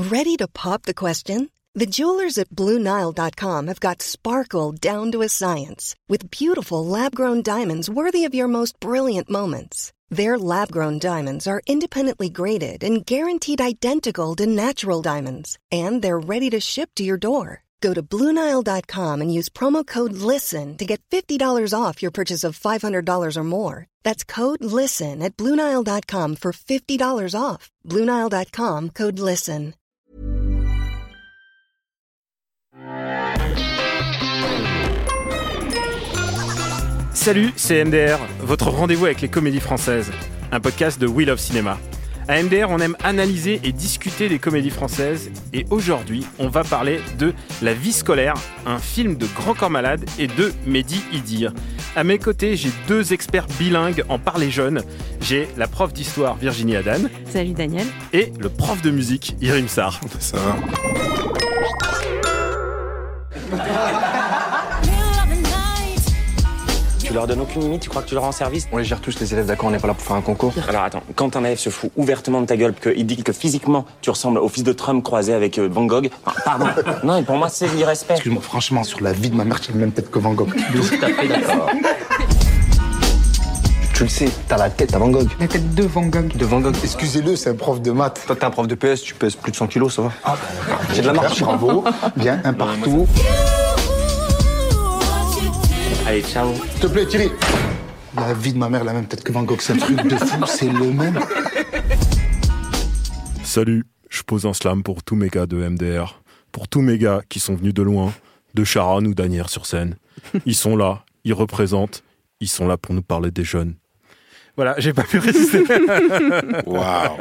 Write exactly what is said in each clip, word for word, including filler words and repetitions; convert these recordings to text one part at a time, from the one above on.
Ready to pop the question? The jewelers at Blue Nile dot com have got sparkle down to a science with beautiful lab-grown diamonds worthy of your most brilliant moments. Their lab-grown diamonds are independently graded and guaranteed identical to natural diamonds, and they're ready to ship to your door. Go to Blue Nile dot com and use promo code LISTEN to get fifty dollars off your purchase of five hundred dollars or more. That's code LISTEN at Blue Nile dot com for fifty dollars off. Blue Nile dot com, code LISTEN. Salut, c'est M D R, votre rendez-vous avec les comédies françaises, un podcast de We Love Cinéma. À M D R, on aime analyser et discuter des comédies françaises, et aujourd'hui, on va parler de La vie scolaire, un film de Grand Corps Malade et de Mehdi Idir. À mes côtés, j'ai deux experts bilingues en parler jeune. J'ai la prof d'histoire Virginie Adan. Salut Daniel. Et le prof de musique Irim Sarr. Ça va. Tu leur donnes aucune limite, tu crois que tu leur rends service? On les gère tous les élèves, d'accord, on n'est pas là pour faire un concours. Alors attends, quand un élève se fout ouvertement de ta gueule, qu'il dit que physiquement tu ressembles au fils de Trump croisé avec euh, Van Gogh, enfin, pardon, non, et pour moi c'est l'irrespect. Excuse-moi, franchement, sur la vie de ma mère, tu as la même tête que Van Gogh. Tout à fait d'accord. Tu le sais, t'as la tête à Van Gogh. La tête de Van Gogh. De Van Gogh. Excusez-le, c'est un prof de maths. Toi, t'es un prof de P S, tu pèses plus de cent kilos, ça va. Ah, j'ai de la marche. Bravo, bien, un partout. Allez, ciao. S'il te plaît, Thierry. La vie de ma mère, la même tête que Van Gogh, c'est un truc de fou, c'est le même. Salut, je pose un slam pour tous mes gars de M D R, pour tous mes gars qui sont venus de loin, de Charonne ou d'Asnières-sur-Seine. Ils sont là, ils représentent, ils sont là pour nous parler des jeunes. Voilà, j'ai pas pu résister. Waouh.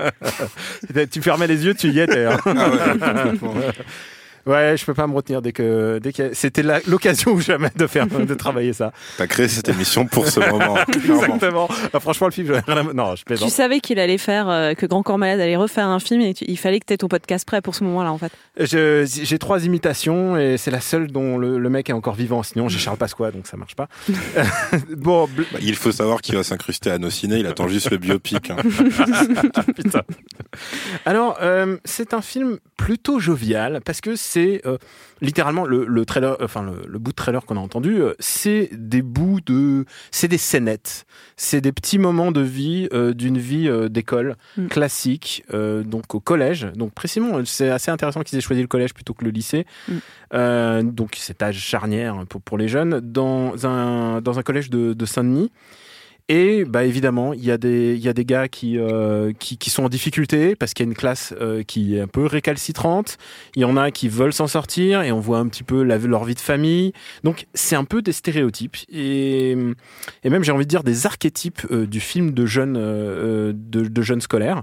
Tu fermais les yeux, tu y étais. Hein. Ah ouais, ouais, je peux pas me retenir dès que, dès que c'était la, l'occasion ou jamais de faire, de travailler ça. T'as créé cette émission pour ce moment. Exactement. Ah, franchement, le film, j'aurais rien à... Non, je plaisante. Tu savais qu'il allait faire, euh, que Grand Corps Malade allait refaire un film et tu, il fallait que tu aies ton podcast prêt pour ce moment-là, en fait. Je, j'ai trois imitations et c'est la seule dont le, le mec est encore vivant. Sinon, j'ai Charles Pasqua, donc ça marche pas. bon, bl- Bah, il faut savoir qu'il va s'incruster à nos ciné, il attend juste le biopic. Hein. Putain. Alors, euh, c'est un film plutôt jovial parce que c'est euh, littéralement le, le trailer, enfin le, le bout de trailer qu'on a entendu, euh, c'est des bouts de, c'est des scénettes, c'est des petits moments de vie euh, d'une vie euh, d'école mm. classique, euh, donc au collège. Donc précisément, c'est assez intéressant qu'ils aient choisi le collège plutôt que le lycée. Mm. Euh, donc cet âge charnière pour pour les jeunes dans un dans un collège de, de Saint-Denis. Et bah évidemment, il y a des il y a des gars qui euh, qui qui sont en difficulté parce qu'il y a une classe euh, qui est un peu récalcitrante. Il y en a qui veulent s'en sortir et on voit un petit peu la, leur vie de famille. Donc c'est un peu des stéréotypes et et même j'ai envie de dire des archétypes euh, du film de jeunes euh, de, de jeunes scolaires.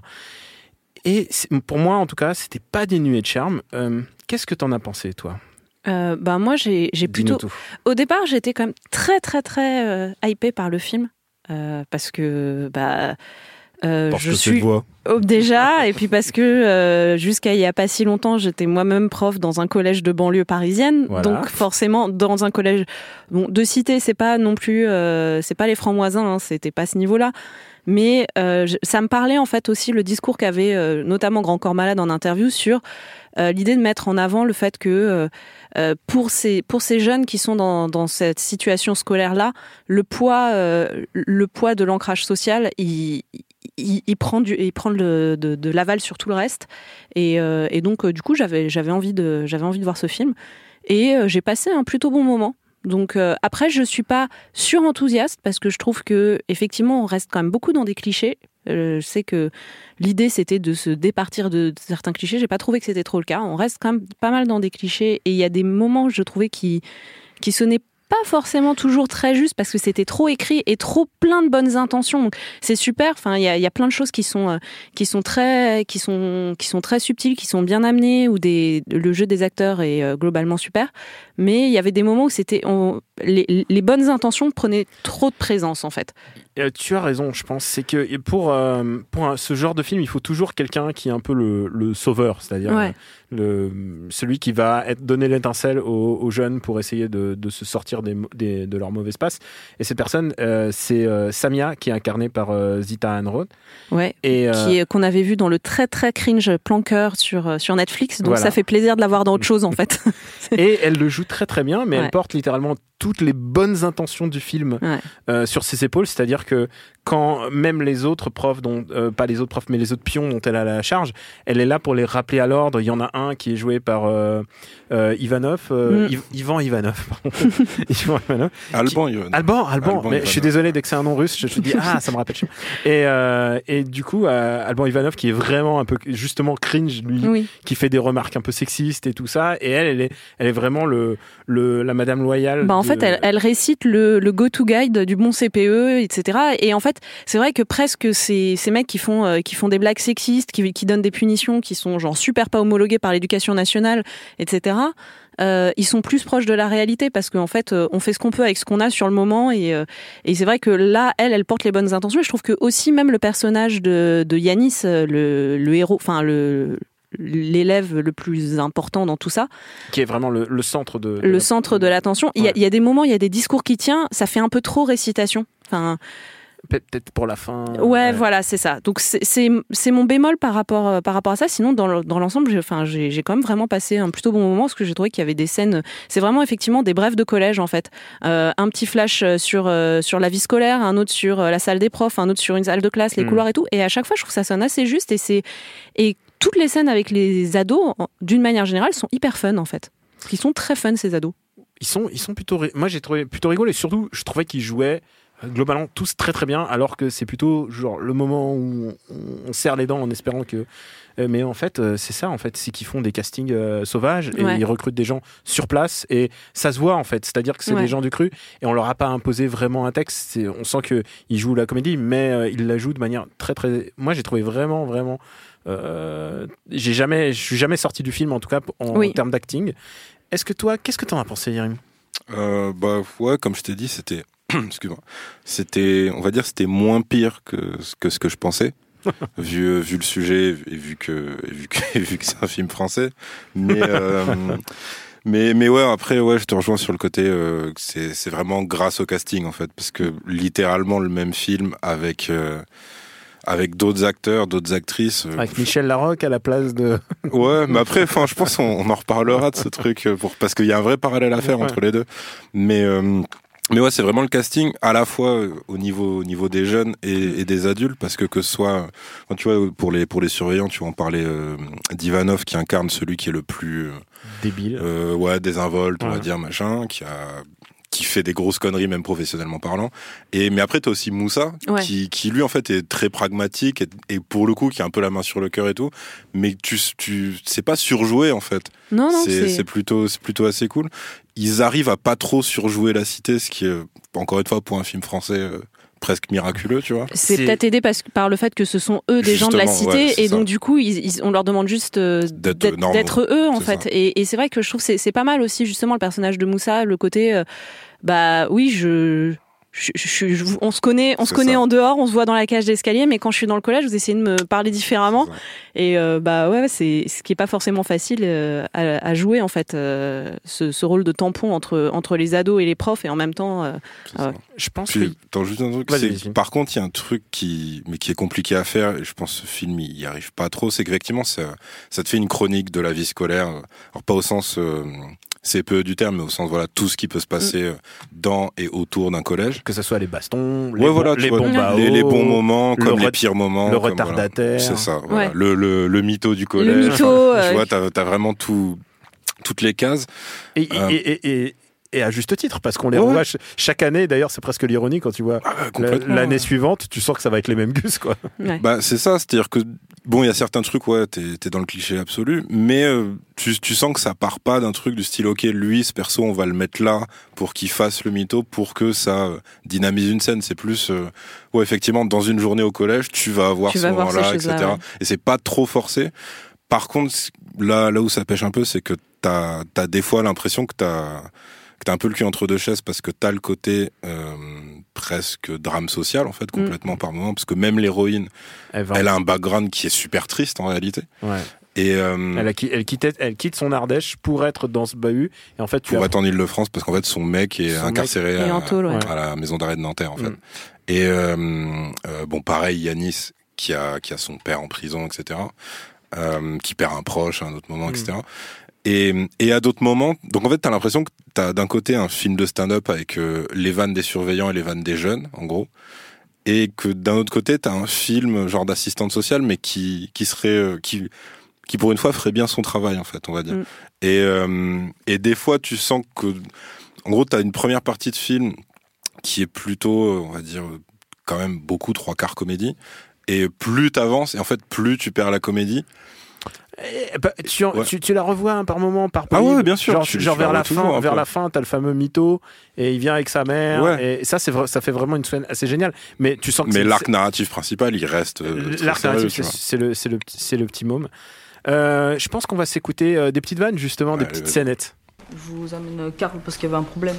Et pour moi en tout cas, c'était pas dénué de charme. Euh, qu'est-ce que t'en as pensé toi? Euh, bah moi j'ai j'ai plutôt tout. Au départ, j'étais quand même très très très euh, hypée par le film. Euh, parce que bah euh, parce je que suis voix. Oh, déjà et puis parce que euh, jusqu'à il y a pas si longtemps j'étais moi-même prof dans un collège de banlieue parisienne, voilà. Donc forcément dans un collège bon de cité, c'est pas non plus euh, c'est pas les francs-moisins, hein, c'était pas ce niveau-là, mais euh, je, ça me parlait en fait aussi le discours qu'avait euh, notamment Grand Corps Malade en interview sur euh, l'idée de mettre en avant le fait que euh, euh, pour ces pour ces jeunes qui sont dans dans cette situation scolaire là, le poids euh, le poids de l'ancrage social, il il, il prend du il prend le, de, de l'aval sur tout le reste et, euh, et donc euh, du coup j'avais j'avais envie de j'avais envie de voir ce film et euh, j'ai passé un plutôt bon moment. Donc euh, après je suis pas surenthousiaste parce que je trouve que effectivement on reste quand même beaucoup dans des clichés. Euh, je sais que l'idée c'était de se départir de, de certains clichés. J'ai pas trouvé que c'était trop le cas. On reste quand même pas mal dans des clichés et il y a des moments je trouvais qui qui sonnaient pas forcément toujours très juste parce que c'était trop écrit et trop plein de bonnes intentions. Donc c'est super. Enfin, il y a, y a plein de choses qui sont euh, qui sont très qui sont qui sont très subtiles, qui sont bien amenées, où des le jeu des acteurs est euh, globalement super. Mais il y avait des moments où c'était on, les, les bonnes intentions prenaient trop de présence en fait. Euh, tu as raison, je pense. C'est que pour, euh, pour un, ce genre de film, il faut toujours quelqu'un qui est un peu le, le sauveur, c'est-à-dire Ouais. le, celui qui va être, donner l'étincelle aux, aux jeunes pour essayer de, de se sortir des, des, de leur mauvais passe. Et cette personne, euh, c'est euh, Samia, qui est incarnée par euh, Zita Hanroth. Ouais. Et, euh, Qui est, qu'on avait vu dans le très très cringe Planqueur sur, sur Netflix. Donc Voilà. ça fait plaisir de la voir dans autre chose en fait. Et elle le joue très très bien, mais Ouais. elle porte littéralement toutes les bonnes intentions du film Ouais. euh, sur ses épaules, c'est-à-dire que quand même les autres profs, dont, euh, pas les autres profs, mais les autres pions dont elle a la charge, elle est là pour les rappeler à l'ordre. Il y en a un qui est joué par euh, euh, Ivanov, euh, Mm. Iv- Ivan Ivanov, pardon. Ivan Ivanov. Alban, il Alban, Alban, Alban mais Ivanov. je suis désolé dès que c'est un nom russe, je te dis ah ça me rappelle. Et euh, et du coup euh, Alban Ivanov qui est vraiment un peu justement cringe lui, Oui. qui fait des remarques un peu sexistes et tout ça, et elle elle est elle est vraiment le le la madame loyale. Bah en de- fait, elle, elle récite le, le go-to guide du bon C P E, et cetera. Et en fait, c'est vrai que presque ces, ces mecs qui font, euh, qui font des blagues sexistes, qui, qui donnent des punitions, qui sont genre super pas homologuées par l'éducation nationale, et cetera. Euh, ils sont plus proches de la réalité parce qu'en fait, euh, on fait ce qu'on peut avec ce qu'on a sur le moment. Et, euh, et c'est vrai que là, elle, elle porte les bonnes intentions. Et je trouve que aussi même le personnage de, de Yanis, euh, le, le héros, enfin le l'élève le plus important dans tout ça, qui est vraiment le, le centre de, de le la- centre de l'attention. Il y, a, Ouais. il y a des moments, il y a des discours qui tient, ça fait un peu trop récitation. Enfin, Peut- peut-être pour la fin. ouais, voilà, c'est ça. Donc c'est c'est c'est mon bémol par rapport euh, par rapport à ça. Sinon, dans le- dans l'ensemble, j'ai enfin j'ai j'ai quand même vraiment passé un plutôt bon moment parce que j'ai trouvé qu'il y avait des scènes. C'est vraiment effectivement des brefs de collège en fait. Euh, un petit flash sur euh, sur la vie scolaire, un autre sur euh, la salle des profs, un autre sur une salle de classe, les Mm. couloirs et tout. Et à chaque fois, je trouve que ça sonne assez juste et c'est et toutes les scènes avec les ados, en- d'une manière générale, sont hyper fun en fait. Parce qu'ils sont très fun ces ados. Ils sont, ils sont plutôt. ri- Moi, j'ai trouvé plutôt rigolo et surtout, je trouvais qu'ils jouaient euh, globalement tous très très bien, alors que c'est plutôt genre le moment où on, on serre les dents en espérant que. euh, Mais en fait, euh, c'est ça. En fait, c'est qu'ils font des castings euh, sauvages et Ouais. ils recrutent des gens sur place et ça se voit en fait. C'est-à-dire que c'est Ouais. des gens du cru et on leur a pas imposé vraiment un texte. C'est- On sent que ils jouent la comédie, mais euh, ils la jouent de manière très très. Moi, j'ai trouvé vraiment vraiment. Euh, j'ai jamais, je suis jamais sorti du film en tout cas en, Oui. en termes d'acting. Est-ce que toi, qu'est-ce que t'en as pensé, Jérémy? Euh, bah ouais, comme je t'ai dit, c'était, excuse-moi, c'était, on va dire, c'était moins pire que que ce que je pensais, vu vu le sujet et vu que et vu que et vu que c'est un film français. Mais euh, mais mais ouais, après ouais, je te rejoins sur le côté, euh, que c'est c'est vraiment grâce au casting en fait, parce que littéralement le même film avec euh, avec d'autres acteurs, d'autres actrices. euh, Avec Michel Larocque à la place de. Ouais, mais après, enfin, je pense qu'on on en reparlera de ce truc euh, pour parce qu'il y a un vrai parallèle à faire Ouais. entre les deux. Mais euh, mais ouais, c'est vraiment le casting à la fois euh, au niveau au niveau des jeunes et, et des adultes, parce que que ce soit, enfin, tu vois, pour les pour les surveillants, tu vas en parler euh, d'Ivanov qui incarne celui qui est le plus Débile. euh, ouais désinvolte, on Ouais. va dire machin, qui a qui fait des grosses conneries même professionnellement parlant. Et mais après t'as aussi Moussa Ouais. qui qui lui en fait est très pragmatique et, et pour le coup qui a un peu la main sur le cœur et tout, mais tu tu c'est pas surjoué en fait. Non, non, c'est c'est c'est plutôt c'est plutôt assez cool. Ils arrivent à pas trop surjouer la cité, ce qui est encore une fois pour un film français euh, presque miraculeux, tu vois. C'est C'est- peut-être aidé parce, par le fait que ce sont eux des gens de la Justement, cité ouais, c'est et donc ça. du coup ils, ils- on leur demande juste euh, D'être d'être normaux. d'être eux en C'est fait. ça. Et, et c'est vrai que je trouve que c'est, c'est pas mal aussi justement le personnage de Moussa, le côté euh, bah oui je je, je- je- on se connaît, on se C'est connaît ça. en dehors, on se voit dans la cage d'escalier, mais quand je suis dans le collège, vous essayez de me parler différemment. C'est ça. Et euh, bah ouais, c'est ce qui est pas forcément facile euh, à, à jouer en fait, euh, ce, ce rôle de tampon entre entre les ados et les profs, et en même temps, euh, C'est Ah ça. ouais. Je pense Puis, que. attends, juste un truc. Vas-y, c'est- vas-y. Par contre, il y a un truc qui, mais qui est compliqué à faire, et je pense que ce film il y arrive pas trop, c'est qu'effectivement, ça, ça te fait une chronique de la vie scolaire. Alors, pas au sens euh, C P E du terme, mais au sens, voilà, tout ce qui peut se passer euh, dans et autour d'un collège. Que ce soit les bastons, les, Ouais, bons, voilà, tu les vois, bons baos, les, les bons moments, le comme les ret- pires moments. le comme, retardataire. voilà. C'est ça, voilà. Ouais. Le, le, le mytho du collège. le mytho. Enfin, euh, Tu vois, t'as, t'as vraiment tout, toutes les cases. Et, Euh. et, et, et, et à juste titre, parce qu'on les Ouais. revoit ch- chaque année. D'ailleurs, c'est presque l'ironie quand tu vois Ah, ouais, la- complètement. l'année suivante, tu sens que ça va être les mêmes gus, quoi. ouais. Bah, c'est ça, c'est-à-dire que, bon, il y a certains trucs, ouais, t'es, t'es dans le cliché absolu, mais euh, tu, tu sens que ça part pas d'un truc du style, ok, lui, ce perso, on va le mettre là pour qu'il fasse le mytho, pour que ça euh, dynamise une scène. C'est plus, euh, ouais, effectivement, dans une journée au collège, tu vas avoir Tu ce vas voir ces moment-là, choses-là, et cetera. ouais. Et c'est pas trop forcé. Par contre, là, là où ça pêche un peu, c'est que t'as, t'as des fois l'impression que t'as, que t'as un peu le cul entre deux chaises parce que t'as le côté euh, presque drame social en fait complètement mmh. par moment parce que même l'héroïne, elle, elle a un background qui est super triste en réalité. Ouais. Et euh, elle, a, elle, quittait, elle quitte son Ardèche pour être dans ce bahut et en fait tu pour as... être en Île-de-France parce qu'en fait son mec est son incarcéré mec est à, tôle, ouais. à la maison d'arrêt de Nanterre en fait. Mmh. Et euh, euh, bon pareil Yanis qui a qui a son père en prison et cetera. Euh, qui perd un proche à un autre moment mmh. et cetera. Et, et à d'autres moments, donc en fait t'as l'impression que t'as d'un côté un film de stand-up avec euh, les vannes des surveillants et les vannes des jeunes, en gros, et que d'un autre côté t'as un film genre d'assistante sociale, mais qui qui serait euh, qui qui pour une fois ferait bien son travail en fait, on va dire. Mm. Et euh, et des fois tu sens que, en gros t'as une première partie de film qui est plutôt, on va dire, quand même beaucoup trois quarts comédie, et plus t'avances et en fait plus tu perds la comédie. Eh, bah, tu, ouais. tu, tu la revois hein, par moment, par ah ouais, bien sûr. Genre, tu, genre tu vers la fin, vers peu. la fin, t'as le fameux mytho et il vient avec sa mère. Ouais. Et ça, c'est vrai, ça fait vraiment une scène assez géniale. Mais tu sens que mais c'est, l'arc c'est... narratif principal, il reste. Euh, l'arc sérieux, narratif, c'est, c'est le, c'est le, c'est le petit môme. Euh, je pense qu'on va s'écouter euh, des petites vannes justement, ouais, des petites scénettes. Je vous amène Karl parce qu'il y avait un problème.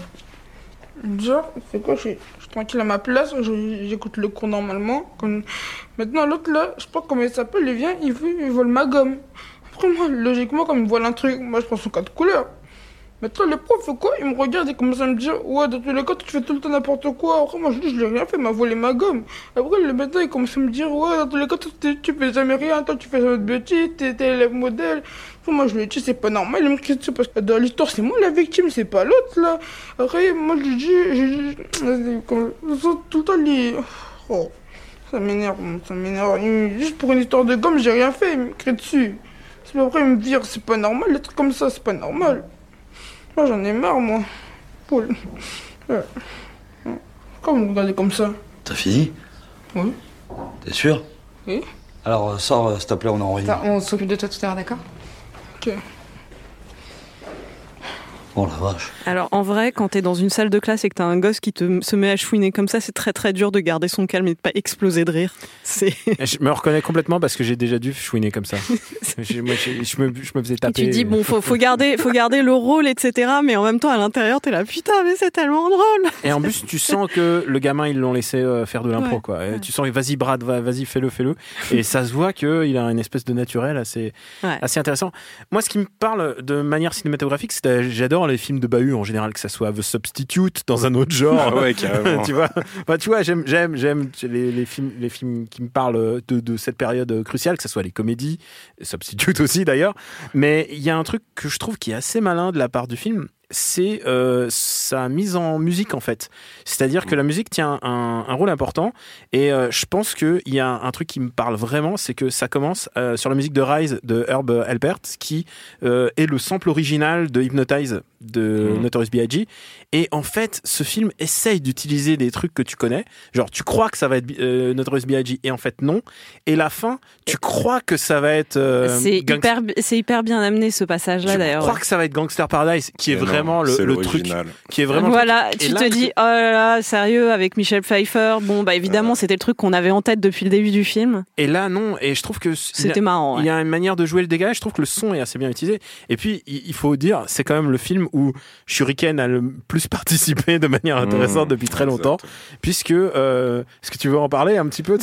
Genre, c'est quoi, je suis, je suis tranquille à ma place, je, j'écoute le cours normalement. Comme... Maintenant, l'autre là, je sais pas comment il s'appelle, il vient, il, veut, il vole ma gomme. Après, moi, logiquement, comme il vole un truc, moi je prends son code couleur. Maintenant, le prof fait quoi? Il me regarde et commence à me dire, ouais, dans tous les cas, tu fais tout le temps n'importe quoi. Après, moi je dis, je l'ai rien fait, il m'a volé ma gomme. Après, le matin, il commence à me dire, ouais, dans tous les cas, tu, tu fais jamais rien, toi, tu fais jamais de bêtises, t'es, t'es élève modèle. Après, moi, je lui dis, c'est pas normal, il me crie dessus parce que dans l'histoire, c'est moi la victime, c'est pas l'autre, là. Après, moi, je lui dis, je, je, tout le temps, il... Oh, ça m'énerve, ça m'énerve. Juste pour une histoire de gomme, j'ai rien fait, il me crie dessus. C'est après, il me dit, c'est pas normal, des trucs comme ça, c'est pas normal. Moi, j'en ai marre, moi. Paul. Ouais. Pourquoi vous me regardez comme ça? T'as fini? Oui. T'es sûr? Oui. Alors, sors, s'il te plaît, on est en réunion. On s'occupe de toi tout à l'heure, d'accord? Ok. Oh la vache. Alors en vrai, quand t'es dans une salle de classe et que t'as un gosse qui te, se met à chouiner comme ça, c'est très très dur de garder son calme et de pas exploser de rire. C'est... Je me reconnais complètement parce que j'ai déjà dû chouiner comme ça. je, moi, je, je, me, je me faisais taper. Et tu dis, bon, faut, faut, garder, faut garder le rôle, et cetera. Mais en même temps, à l'intérieur, t'es là, putain, mais c'est tellement drôle. Et en plus, tu sens que le gamin, ils l'ont laissé faire de l'impro, ouais, quoi. Ouais. Tu sens, vas-y, Brad, vas-y, fais-le, fais-le. Et ça se voit qu'il a une espèce de naturel assez, ouais. assez intéressant. Moi, ce qui me parle de manière cinématographique, c'est j'adore les films de bahut en général, que ça soit The Substitute dans un autre genre. Ah ouais, carrément. tu vois, enfin, tu vois, j'aime, j'aime, j'aime les, les films, les films qui me parlent de, de cette période cruciale, que ça soit les comédies, Substitute aussi d'ailleurs. Mais il y a un truc que je trouve qui est assez malin de la part du film. C'est euh, sa mise en musique en fait. C'est-à-dire que la musique tient un, un rôle important et euh, je pense qu'il y a un, un truc qui me parle vraiment, c'est que ça commence euh, sur la musique de Rise de Herb Alpert qui euh, est le sample original de Hypnotize de mmh. Notorious B I G et en fait ce film essaye d'utiliser des trucs que tu connais, genre tu crois que ça va être euh, Notorious B I G et en fait non, et la fin tu crois que ça va être euh, c'est, gang... hyper, c'est hyper bien amené ce passage là tu d'ailleurs. Tu crois ouais. que ça va être Gangster Paradise qui est vraiment Vraiment le, le truc qui est vraiment voilà tu te dis oh là là sérieux avec Michel Pfeiffer bon bah évidemment euh... c'était le truc qu'on avait en tête depuis le début du film et là non et je trouve que c'était marrant il ouais. y a une manière de jouer le dégât je trouve que le son est assez bien utilisé et puis il faut dire c'est quand même le film où Shuriken a le plus participé de manière intéressante mmh, depuis très longtemps exact. Puisque euh, est-ce que tu veux en parler un petit peu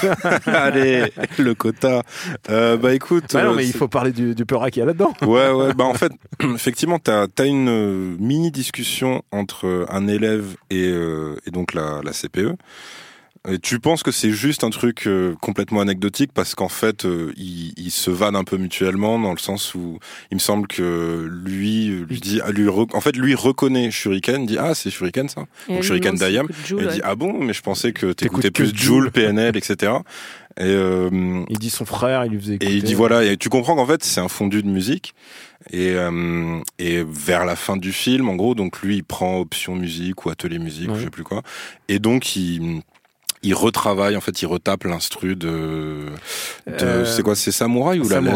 allez le quota euh, bah écoute bah non euh, mais c'est... il faut parler du, du Peura qu'il y a là-dedans ouais ouais bah en fait effectivement t'as, t'as une mini discussion entre un élève et, euh, et donc la, la C P E. Et tu penses que c'est juste un truc euh, complètement anecdotique parce qu'en fait euh, ils, ils se vannent un peu mutuellement dans le sens où il me semble que lui lui dit lui en fait lui reconnaît Shuriken, dit ah c'est Shuriken ça et donc Shuriken Dayam et il dit ah bon mais je pensais que t'écoutais plus Jul, P N L etc. Et euh, il dit son frère il lui faisait écouter. Et il dit voilà et tu comprends qu'en fait c'est un fondu de musique. Et, euh, et vers la fin du film, en gros, donc lui, il prend option musique ou atelier musique, ouais. je sais plus quoi. Et donc, il, il retravaille, en fait, il retape l'instru de, de euh, c'est quoi, c'est Samouraï ou Samouraï. La Lettre?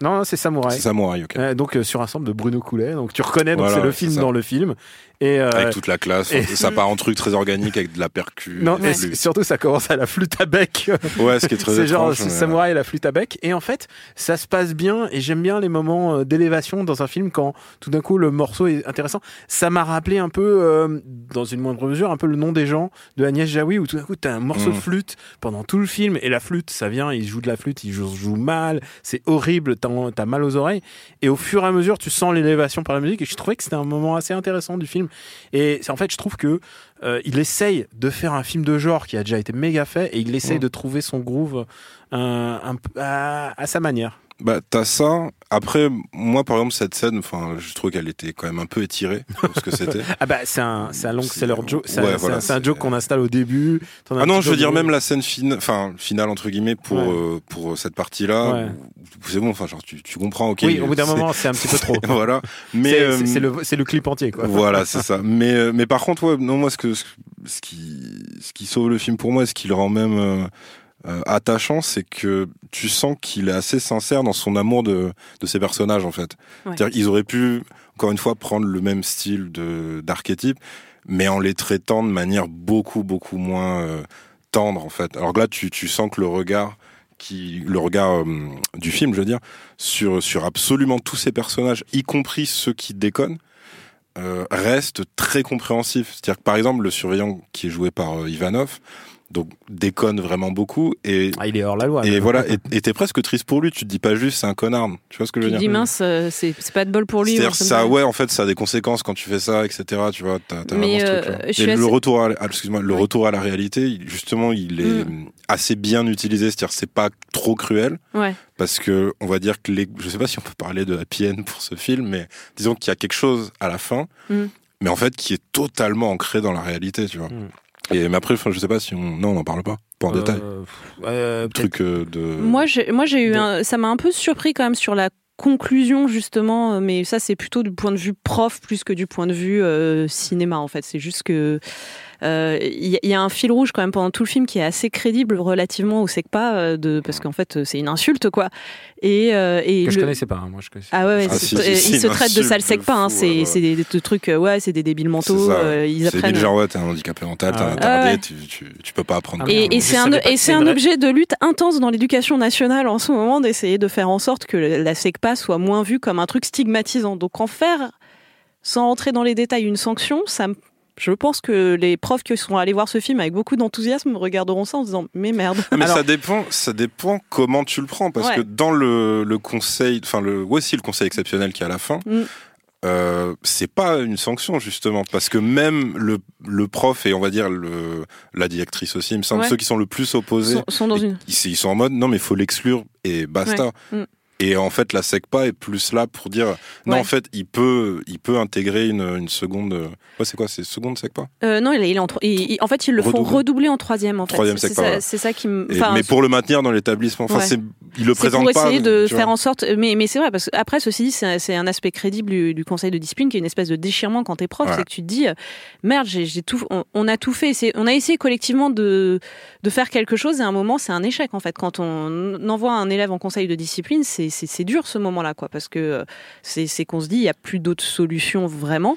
Non, non, c'est Samouraï. C'est Samouraï, ok. Euh, donc euh, sur un sample de Bruno Coulet. Donc tu reconnais, donc Voilà, c'est le c'est film ça. dans le film. Et euh, avec toute la classe, et... ça part en truc très organique avec de la percu. Non, mais plus. surtout ça commence à la flûte à bec. Ouais, ce qui est très c'est étrange. genre mais... c'est Samouraï et la flûte à bec. Et en fait, ça se passe bien et j'aime bien les moments d'élévation dans un film quand tout d'un coup le morceau est intéressant. Ça m'a rappelé un peu, euh, dans une moindre mesure, un peu Le Nom des gens de Agnès Jaoui où tout d'un coup t'as un morceau mmh. de flûte pendant tout le film et la flûte, ça vient, il joue de la flûte, il joue, joue mal, c'est horrible, t'as, t'as mal aux oreilles. Et au fur et à mesure, tu sens l'élévation par la musique et je trouvais que c'était un moment assez intéressant du film. Et en fait, je trouve que euh, il essaye de faire un film de genre qui a déjà été méga fait et il essaye mmh. de trouver son groove un, un, à, à sa manière. Bah, t'as ça. Après, moi, par exemple, cette scène, enfin, je trouve qu'elle était quand même un peu étirée pour ce que c'était. Ah bah, c'est un, c'est un long seller joke. C'est, ouais, un, voilà, c'est un joke qu'on installe au début. Ah non, je veux dire même la scène finale, enfin, finale entre guillemets pour ouais. euh, pour cette partie-là. Ouais. Où, c'est bon, enfin, genre, tu, tu comprends, ok. Oui, au bout d'un moment, c'est un petit peu trop. Voilà. Mais c'est, euh, c'est, c'est le, c'est le clip entier, quoi. Voilà, c'est ça. Mais euh, mais par contre, ouais, non, moi, ce que ce, ce qui ce qui sauve le film pour moi, ce qui le rend même euh, Euh, attachant, c'est que tu sens qu'il est assez sincère dans son amour de, de ses personnages, en fait. Ouais. C'est-à-dire qu'ils auraient pu, encore une fois, prendre le même style de, d'archétype, mais en les traitant de manière beaucoup, beaucoup moins euh, tendre, en fait. Alors que là, tu, tu sens que le regard, qui, le regard euh, du film, je veux dire, sur, sur absolument tous ces personnages, y compris ceux qui déconnent, euh, reste très compréhensif. C'est-à-dire que, par exemple, le surveillant qui est joué par euh, Ivanov, donc déconne vraiment beaucoup et ah, il est hors la loi. Et là. voilà, et, et t'es presque triste pour lui. Tu te dis pas juste c'est un connard. Tu vois ce que je veux tu dire? Tu dis mince, euh, c'est c'est pas de bol pour lui. C'est-à-dire ça, ouais, en fait, ça a des conséquences quand tu fais ça, et cetera. Tu vois, t'as, t'as vraiment euh, ce truc. Je Et suis le assez... retour, à, excuse-moi, le oui. retour à la réalité, il, justement, il est mm. assez bien utilisé. C'est-à-dire c'est pas trop cruel. Ouais. Parce que on va dire que les, je sais pas si on peut parler de happy end pour ce film, mais disons qu'il y a quelque chose à la fin, mm. mais en fait qui est totalement ancré dans la réalité, tu vois. Mm. Et mais après, enfin, je sais pas si on, non, on n'en parle pas, pas en euh, détail. Euh, truc euh, de. Moi, j'ai, moi, j'ai eu de... un, ça m'a un peu surpris quand même sur la conclusion justement, mais ça c'est plutôt du point de vue prof plus que du point de vue euh, cinéma en fait. C'est juste que il euh, y, y a un fil rouge quand même pendant tout le film qui est assez crédible relativement au Secpa euh, de parce qu'en fait c'est une insulte quoi. Et, euh, et que le... je connaissais pas, hein, moi je connaissais. Ah ouais, ouais ah, si, si, si, ils se traitent de sale Secpa, hein, c'est, ouais. c'est des, des trucs, ouais, c'est des débiles mentaux. Euh, ils c'est apprennent. C'est genre ouais, t'es un handicapé mental, t'es un attardé, ah ouais. tu, tu, tu peux pas apprendre. Et, et c'est un, et c'est un objet de lutte intense dans l'éducation nationale en ce moment d'essayer de faire en sorte que la Secpa soit moins vue comme un truc stigmatisant. Donc en faire, sans rentrer dans les détails, une sanction, ça me je pense que les profs qui sont allés voir ce film avec beaucoup d'enthousiasme regarderont ça en se disant mais merde. Mais Alors... ça dépend, ça dépend comment tu le prends parce ouais. que dans le, le conseil, enfin le, ouais, si le conseil exceptionnel qui est à la fin, mm. euh, c'est pas une sanction justement parce que même le, le prof et on va dire le, la directrice aussi, il me semble, ouais. ceux qui sont le plus opposés, sont, sont dans une... ils, ils sont en mode non mais faut l'exclure et basta. Ouais. Mm. Et en fait, la Secpa est plus là pour dire non, ouais. en fait, il peut, il peut intégrer une, une seconde. Ouais, c'est quoi, c'est seconde Secpa euh, Non, il est, il est en, il, il, en fait, ils le Redouble. font redoubler en troisième. En fait, troisième c'est, Secpa. C'est, ouais. ça, c'est ça qui me. Mais pour le maintenir dans l'établissement, enfin, ouais. c'est, il le c'est présente pas. pas. Pour essayer de faire vois. en sorte. Mais, mais c'est vrai parce que après, ceci dit, c'est, c'est un aspect crédible du, du conseil de discipline qui est une espèce de déchirement quand t'es prof, ouais. c'est que tu te dis merde, j'ai, j'ai tout, on, on a tout fait. C'est, on a essayé collectivement de de faire quelque chose et à un moment, c'est un échec en fait. Quand on envoie un élève en conseil de discipline, c'est c'est, c'est dur ce moment-là, quoi, parce que C'est, c'est qu'on se dit il n'y a plus d'autres solutions vraiment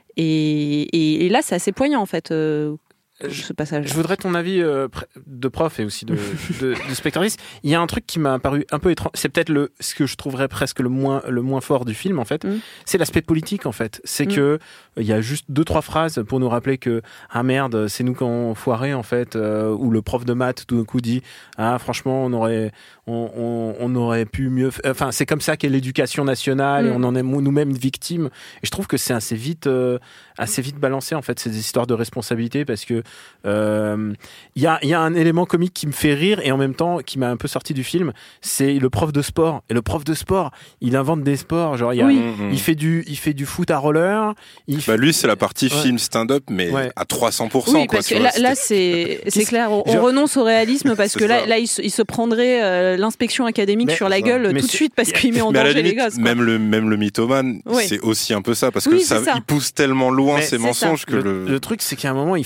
et, et, et là c'est assez poignant en fait euh, je, ce passage. Je voudrais ton avis euh, de prof et aussi de, de, de spectatrice. Il y a un truc qui m'a paru un peu étrange, c'est peut-être le, ce que je trouverais presque le moins, le moins fort du film en fait, mm. c'est l'aspect politique en fait. C'est mm. que il y a juste deux trois phrases pour nous rappeler que ah merde c'est nous qui avons foiré en fait, euh, où le prof de maths tout d'un coup dit ah franchement on aurait on, on, on aurait pu mieux f... enfin c'est comme ça qu'est l'éducation nationale mm. et on en est nous-mêmes victimes et je trouve que c'est assez vite euh, assez vite balancé en fait ces histoires de responsabilité parce que il euh, y a il y a un élément comique qui me fait rire et en même temps qui m'a un peu sorti du film, c'est le prof de sport et le prof de sport il invente des sports genre il y a, oui. il, il fait du il fait du foot à roller il bah lui c'est la partie ouais. film stand-up mais ouais. à trois cents pour cent oui quoi, parce que là, là c'est c'est clair on, genre... on renonce au réalisme parce que là là il se, il se prendrait euh, l'inspection académique mais, sur la gueule mais tout de suite parce qu'il met en danger limite, les gosses quoi. même le même le mythomane oui. c'est aussi un peu ça parce que oui, ça, ça il pousse tellement loin mais ces mensonges ça. que le, le le truc c'est qu'à un moment il fait un sport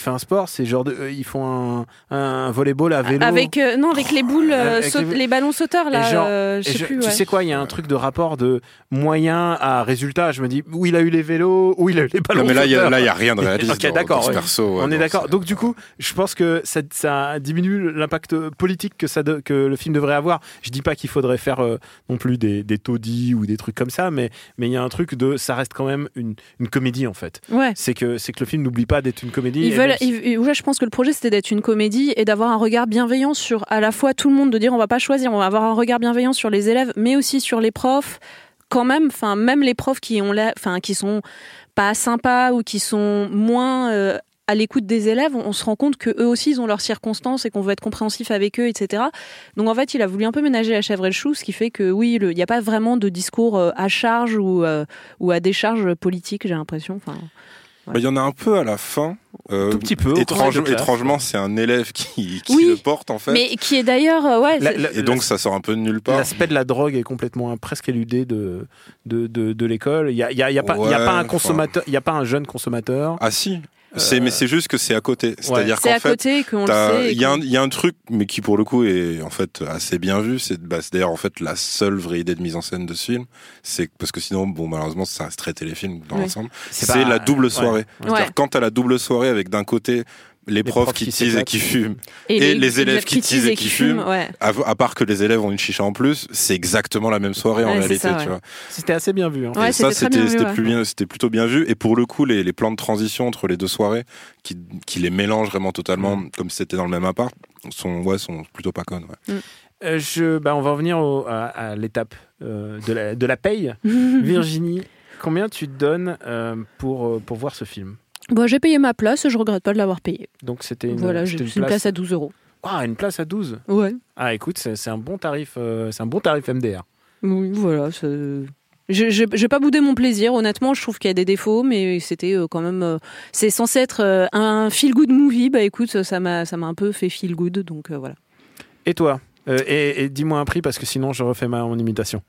c'est genre de, euh, ils font un, un volleyball à vélo. Avec euh, non, avec les boules, euh, Avec saute, les... les ballons sauteurs là. Genre, euh, je sais je, plus. Tu ouais. sais quoi, il y a un truc de rapport de moyen à résultat. Je me dis où il a eu les vélos, où il a eu les ballons. Non, mais là, il y a, sauteurs. là, il y a rien de réaliste. Ok, dans, d'accord. dans ce Ouais. perso, ouais, On est non, d'accord. c'est- Donc du coup, je pense que ça, ça diminue l'impact politique que ça, de, que le film devrait avoir. Je dis pas qu'il faudrait faire euh, non plus des, des taudis ou des trucs comme ça, mais mais il y a un truc de, ça reste quand même une, une comédie en fait. Ouais. C'est que c'est que le film n'oublie pas d'être une comédie. Ils et veulent, même si- ils- ouais, je pense que le projet c'était d'être une comédie et d'avoir un regard bienveillant sur à la fois tout le monde, de dire on va pas choisir, on va avoir un regard bienveillant sur les élèves, mais aussi sur les profs. Quand même, enfin même les profs qui ont l'air, enfin qui sont pas sympas ou qui sont moins euh, à l'écoute des élèves, on, on se rend compte que eux aussi ils ont leurs circonstances et qu'on veut être compréhensif avec eux, et cetera. Donc en fait, il a voulu un peu ménager la chèvre et le chou, ce qui fait que oui, il n'y a pas vraiment de discours euh, à charge ou euh, ou à décharge politique, j'ai l'impression. Enfin. Bah, il y en a un peu à la fin. Euh, Tout petit peu, au Étrange, conseil de classe. étrangement, c'est un élève qui, qui Oui, le porte en fait. Mais qui est d'ailleurs, euh, ouais. La- c'est- la- Et donc ça sort un peu de nulle part. L'aspect de la drogue est complètement presque éludé de, de, de, de l'école. Il n'y a, il y a, il y a, pas- il y a Ouais, pas un enfin. consommateur, il y a pas un jeune consommateur. Ah si, c'est, mais c'est juste que c'est à côté. C'est-à-dire c'est qu'en à fait, côté qu'on le t'as- sait. et il y, a un- qu'on- il y a un truc, mais qui pour le coup est en fait assez bien vu. C'est, bah, c'est d'ailleurs en fait la seule vraie idée de mise en scène de ce film. C'est que- parce que sinon, bon, malheureusement, ça reste très téléfilm dans Oui. l'ensemble. C'est C'est, pas- la double ouais. soirée. C'est-à-dire Ouais. quand t'as la double soirée avec d'un côté les, profs, qui, teasent et s'éclatent. qui fument, et les élèves qui teasent et qui fument. ouais. à, à part que les élèves ont une chicha en plus, c'est exactement la même soirée en Ouais, c'est réalité. ça, ouais. tu vois. C'était assez bien vu. Hein. Ouais, Et ça, c'était très bien vu, c'était ouais. plus bien, c'était plutôt bien vu. Et pour le coup, les, les plans de transition entre les deux soirées, qui, qui les mélangent vraiment totalement, Mm. comme si c'était dans le même appart, sont, ouais, sont plutôt pas connes. Ouais. Euh, je, bah, on va revenir au- à, à l'étape euh, de, la, de la paye. Virginie, combien tu te donnes euh, pour, euh, pour voir ce film? Bon, j'ai payé ma place et je regrette pas de l'avoir payé. Donc c'était une, Voilà, c'était j'ai une place à douze euros. Ah, une place à douze. Ouais. Ah, écoute, c'est, c'est un bon tarif, euh, c'est un bon tarif M D R. Oui, voilà. c'est- Je je- j'ai pas boudé mon plaisir. Honnêtement, je trouve qu'il y a des défauts, mais c'était euh, quand même. euh, c'est censé être euh, un feel good movie. Bah écoute, ça m'a ça m'a un peu fait feel good, donc euh, voilà. Et toi? Euh, et, et dis-moi un prix parce que sinon je refais ma mon imitation.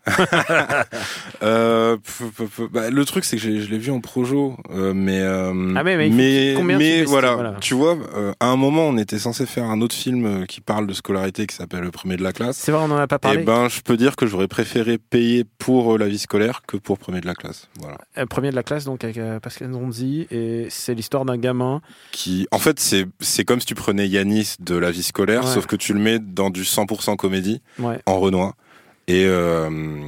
Euh, p- p- p- bah, le truc, c'est que j'ai- je l'ai vu en projo, euh, mais euh, Ah, mais- mais il faut- mais, combien tu mais fais, voilà, voilà. tu vois, euh, à un moment, on était censé faire un autre film euh, qui parle de scolarité, qui s'appelle Le Premier de la classe. C'est vrai, on en a pas Et parlé. ben, je peux dire que j'aurais préféré payer pour euh, la vie scolaire que pour Premier de la classe. Voilà. Euh, premier de la classe, donc avec euh, Pascal Nronzi, et c'est l'histoire d'un gamin. Qui, en fait, c'est c'est comme si tu prenais Yanis de la vie scolaire, Ouais. sauf que tu le mets dans du cent pour cent comédie, Ouais. en Renoir. Et, euh,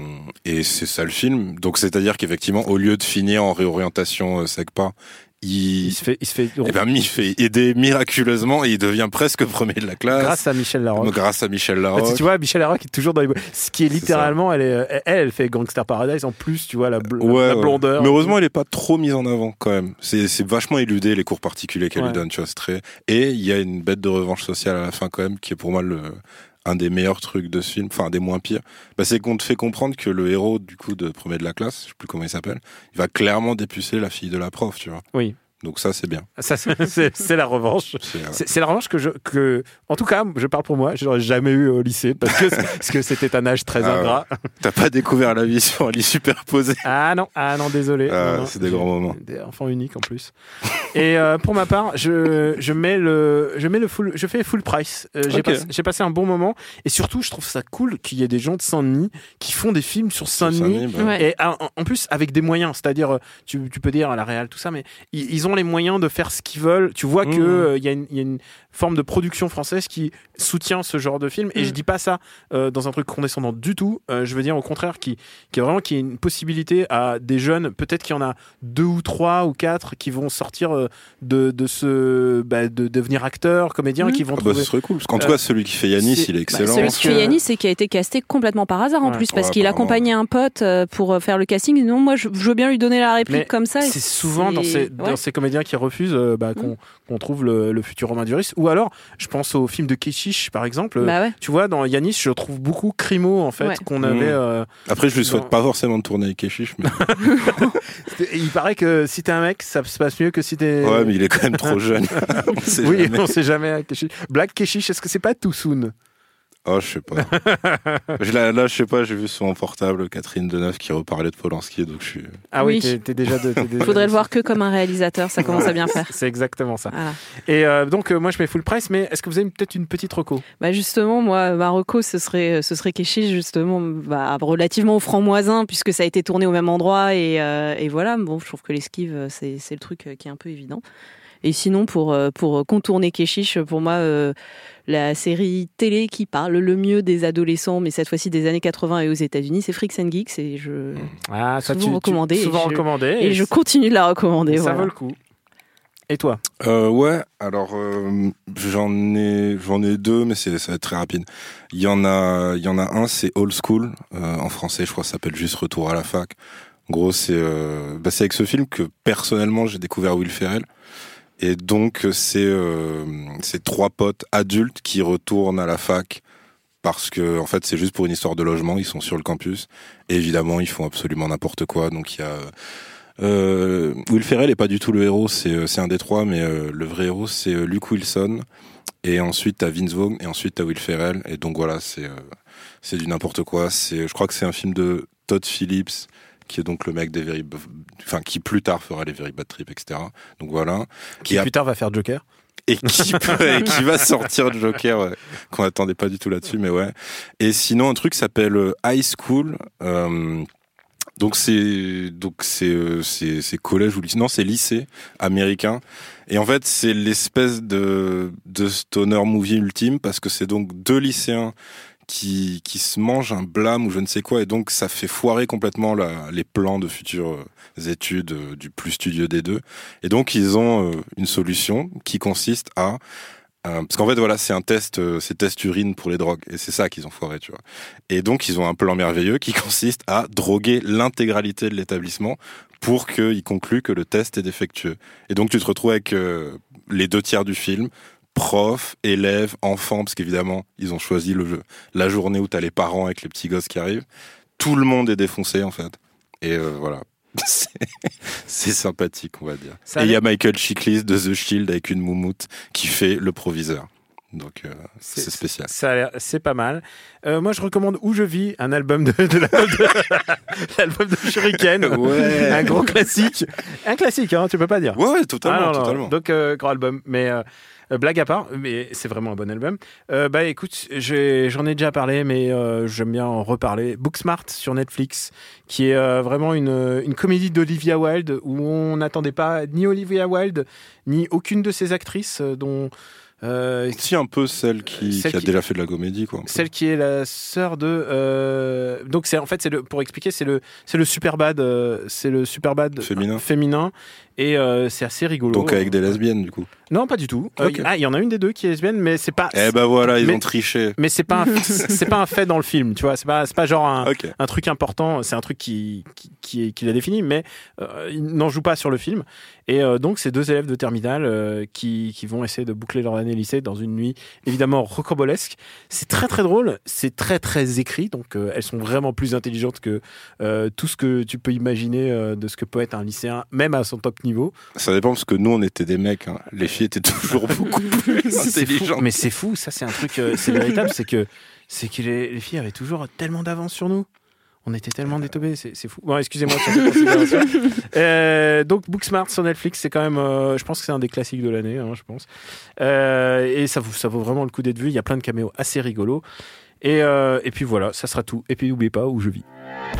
et c'est ça le film. Donc, c'est-à-dire qu'effectivement, au lieu de finir en réorientation euh, SECPA, il, Il se fait, il se fait eh ben, il fait aider miraculeusement et il devient presque premier de la classe. grâce à Michel Larocque. Grâce à Michel Bah, Larocque. tu vois, Michel Larocque est toujours dans les. Ce qui est C'est littéralement, elle, est, elle, elle fait Gangster Paradise en plus, tu vois, la, bl- Ouais, la ouais. blondeur. Mais heureusement, elle est pas trop mise en avant quand même. C'est, c'est vachement éludé les cours particuliers qu'elle Ouais. lui donne, tu vois, c'est très. Et il y a une bête de revanche sociale à la fin quand même, qui est pour moi le un des meilleurs trucs de ce film, enfin un des moins pires. Bah, c'est qu'on te fait comprendre que le héros du coup de Premier de la classe, je sais plus comment il s'appelle, il va clairement dépuceler la fille de la prof, tu vois. Oui. Donc ça c'est bien. Ça, c'est, c'est- c'est la revanche. C'est, euh, C'est, c'est la revanche que je, que, en tout cas, je parle pour moi, je n'aurais jamais eu au lycée parce que, parce que c'était un âge très Ah ouais. ingrat. T'as pas découvert la vie sur un lit superposé. Ah non, ah non, désolé. Ah, Non, non, c'est des j'ai- grands moments. Des enfants uniques en plus. Et euh, pour ma part, je, je mets le, je mets le full, je fais full price. Euh, j'ai, Ok. passé, j'ai passé un bon moment et surtout, je trouve ça cool qu'il y ait des gens de Saint-Denis qui font des films sur Saint-Denis. Saint-Denis, bah, Ouais. Et en, en plus avec des moyens, c'est-à-dire euh, tu, tu peux dire à la Real tout ça, mais ils, ils ont les moyens de faire ce qu'ils veulent. Tu vois que Mmh. euh, il y, a une- il y a une forme de production française qui soutient ce genre de film. Et Mmh. je dis pas ça euh, dans un truc condescendant du tout. Euh, je veux dire au contraire qui, qui est vraiment qui est une possibilité à des jeunes, peut-être qu'il y en a deux ou trois ou quatre qui vont sortir euh, de, de ce, bah, de devenir acteurs, comédiens, Mmh. qui vont ah bah, trouver. ce serait cool. Parce qu'en Euh, tout cas, celui qui fait Yanis, c'est- il est bah, excellent. Celui qui fait que- Yanis, c'est qui a été casté complètement par hasard en Ouais. plus, parce Ouais, qu'il apparemment. accompagnait un pote euh, pour euh, faire le casting. Non, moi, je, je veux bien lui donner la réplique Mais comme ça. et C'est souvent dans ces, ouais. dans ces comédiens qui refusent euh, bah, qu'on, qu'on trouve le, le futur Romain Duris. Ou alors, je pense au film de Keshish, par exemple. Bah ouais. Tu vois, dans Yanis, je trouve beaucoup Crimo, en fait, Ouais. qu'on Mmh. avait. euh, Après, je lui souhaite dans- pas forcément de tourner avec Keshish, mais c'était- il paraît que si t'es un mec, ça se passe mieux que si t'es. ouais, mais il est quand même trop jeune. On sait oui, jamais. on sait jamais. Keshish. Black Keshish, est-ce que c'est pas too soon? Oh, je sais pas. je, là, là, je sais pas, j'ai vu sur mon portable Catherine Deneuve qui reparlait de Polanski, donc je suis... Ah oui, Oui. t'es, t'es déjà... De, t'es déjà Faudrait le voir que comme un réalisateur, ça commence à bien faire. C'est exactement ça. Voilà. Et euh, donc, euh, moi, je mets full price, mais est-ce que vous avez peut-être une petite reco? Bah justement, moi, Marocco, ce serait, ce serait Keshish, justement, bah, relativement au franc-moisin, puisque ça a été tourné au même endroit, et, euh, et voilà. Bon, je trouve que l'esquive, c'est, c'est le truc qui est un peu évident. Et sinon, pour, pour contourner Keshish, pour moi, euh, la série télé qui parle le mieux des adolescents, mais cette fois-ci des années quatre-vingts et aux États-Unis, c'est Freaks and Geeks, et je Ah, ça, souvent tu, recommandé, tu, souvent et je- recommandé. et je continue de la recommander. Ça voilà. vaut le coup. Et toi? Euh, ouais, alors euh, j'en ai j'en ai deux, mais c'est ça va être très rapide. Il y en a il y en a un, c'est Old School euh, en français, je crois que ça s'appelle juste Retour à la fac. En gros, c'est euh, bah, c'est avec ce film que personnellement j'ai découvert Will Ferrell. Et donc c'est euh, c'est trois potes adultes qui retournent à la fac parce que en fait c'est juste pour une histoire de logement, ils sont sur le campus et évidemment ils font absolument n'importe quoi. Donc il y a euh, Will Ferrell est pas du tout le héros, c'est c'est un des trois, mais euh, le vrai héros c'est euh, Luke Wilson, et ensuite t'as Vince Vaughn, et ensuite t'as Will Ferrell, et donc voilà, c'est euh, c'est du n'importe quoi. C'est, je crois que c'est un film de Todd Phillips, qui est donc le mec des Very, enfin qui plus tard fera les Very Bad Trip, et cetera. Donc voilà. Qui Et plus tard va faire Joker? et qui, et qui va sortir de Joker, ouais, qu'on attendait pas du tout là-dessus, mais ouais. Et sinon, un truc s'appelle euh, High School. Euh, donc c'est donc c'est euh, c'est c'est collège ou lycée, non, c'est lycée américain. Et en fait, c'est l'espèce de de stoner movie ultime, parce que c'est donc deux lycéens qui qui se mangent un blâme ou je ne sais quoi, et donc ça fait foirer complètement la, les plans de futures études euh, du plus studieux des deux. Et donc ils ont euh, une solution qui consiste à euh, parce qu'en fait voilà, c'est un test, euh, c'est test urine pour les drogues, et c'est ça qu'ils ont foiré, tu vois. Et donc ils ont un plan merveilleux qui consiste à droguer l'intégralité de l'établissement pour qu'ils concluent que le test est défectueux. Et donc tu te retrouves avec euh, les deux tiers du film, profs, élèves, enfants, parce qu'évidemment, ils ont choisi le jeu. La journée où t'as les parents avec les petits gosses qui arrivent, tout le monde est défoncé, en fait. Et euh, voilà. c'est, c'est sympathique, on va dire. Ça Et il y a Michael Chiklis de The Shield avec une moumoute qui fait le proviseur. Donc, euh, c'est, c'est spécial. Ça a l'air, c'est pas mal. Euh, moi, je recommande Où je vis, un album de, de, l'album de, l'album de Shuriken. Ouais. Un gros classique. Un classique, hein, tu peux pas dire. Ouais, totalement, ah, non, non. totalement. Donc, euh, grand album. Mais, euh, Euh, blague à part, mais c'est vraiment un bon album. Euh, bah écoute, j'ai, j'en ai déjà parlé, mais euh, j'aime bien en reparler. Booksmart sur Netflix, qui est euh, vraiment une, une comédie d'Olivia Wilde, où on n'attendait pas ni Olivia Wilde, ni aucune de ses actrices, euh, dont... Euh, si un peu celle qui, celle qui a qui, déjà fait de la comédie, quoi. Celle qui est la sœur de. Euh, donc c'est en fait c'est le pour expliquer c'est le c'est le Superbad euh, c'est le Superbad féminin. féminin et euh, c'est assez rigolo. Donc avec des lesbiennes du coup. Non, pas du tout. Okay. Euh, ah, il y en a une des deux qui est lesbienne, mais c'est pas. Eh ben voilà, ils mais, ont triché. Mais c'est pas un, c'est pas un fait dans le film, tu vois. C'est pas c'est pas genre un, okay. un truc important. C'est un truc qui qui qui, qui l'a défini, mais euh, il n'en joue pas sur le film. Et euh, donc ces deux élèves de terminale euh, qui qui vont essayer de boucler leur année lycée dans une nuit évidemment rocambolesque. C'est très très drôle. C'est très très écrit. Donc euh, elles sont vraiment plus intelligentes que euh, tout ce que tu peux imaginer euh, de ce que peut être un lycéen, même à son top niveau. Ça dépend parce que nous on était des mecs. Hein. Les filles étaient toujours beaucoup plus intelligentes. Mais c'est fou, ça c'est un truc, euh, c'est véritable, c'est que c'est que les, les filles avaient toujours tellement d'avance sur nous. On était tellement détobés, c'est, c'est fou. Bon, excusez-moi sur cette considération. euh, donc, Booksmart sur Netflix, c'est quand même, euh, je pense que c'est un des classiques de l'année, hein, je pense. Euh, et ça vaut, ça vaut vraiment le coup d'être vu. Il y a plein de caméos assez rigolos. Et, euh, et puis voilà, ça sera tout. Et puis n'oubliez pas Où je vis.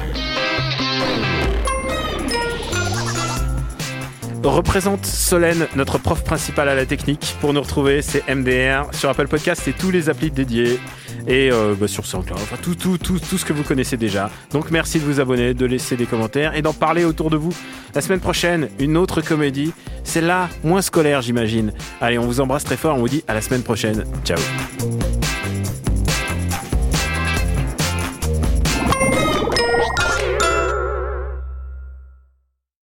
Représente Solène, notre prof principal à la technique. Pour nous retrouver, c'est M D R sur Apple Podcast et tous les applis dédiés. Et euh, bah sur SoundCloud, enfin tout, tout, tout, tout ce que vous connaissez déjà. Donc merci de vous abonner, de laisser des commentaires et d'en parler autour de vous. La semaine prochaine, une autre comédie, celle-là moins scolaire j'imagine. Allez, on vous embrasse très fort, on vous dit à la semaine prochaine. Ciao.